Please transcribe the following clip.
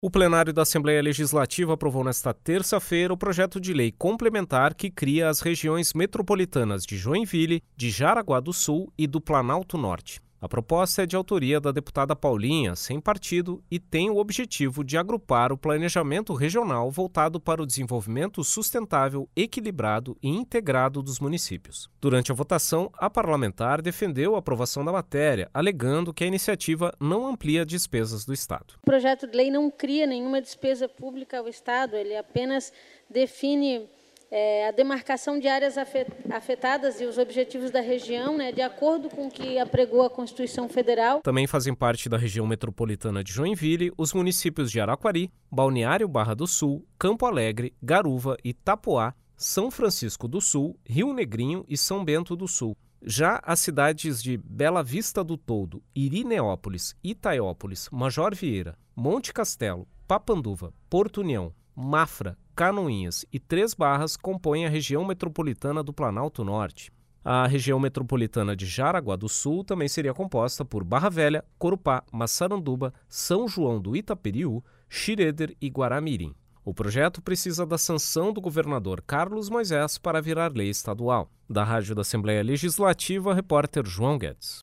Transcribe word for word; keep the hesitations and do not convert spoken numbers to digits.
O plenário da Assembleia Legislativa aprovou nesta terça-feira o projeto de lei complementar que cria as regiões metropolitanas de Joinville, de Jaraguá do Sul e do Planalto Norte. A proposta é de autoria da deputada Paulinha, sem partido, e tem o objetivo de agrupar o planejamento regional voltado para o desenvolvimento sustentável, equilibrado e integrado dos municípios. Durante a votação, a parlamentar defendeu a aprovação da matéria, alegando que a iniciativa não amplia despesas do Estado. O projeto de lei não cria nenhuma despesa pública ao Estado, ele apenas define É, a demarcação de áreas afetadas e os objetivos da região, né, de acordo com o que apregou a Constituição Federal. Também fazem parte da região metropolitana de Joinville os municípios de Araquari, Balneário Barra do Sul, Campo Alegre, Garuva, Itapoá, São Francisco do Sul, Rio Negrinho e São Bento do Sul. Já as cidades de Bela Vista do Toldo, Irineópolis, Itaiópolis, Major Vieira, Monte Castelo, Papanduva, Porto União, Mafra, Canoinhas e Três Barras compõem a região metropolitana do Planalto Norte. A região metropolitana de Jaraguá do Sul também seria composta por Barra Velha, Corupá, Massaranduba, São João do Itaperiú, Xireder e Guaramirim. O projeto precisa da sanção do governador Carlos Moisés para virar lei estadual. Da Rádio da Assembleia Legislativa, repórter João Guedes.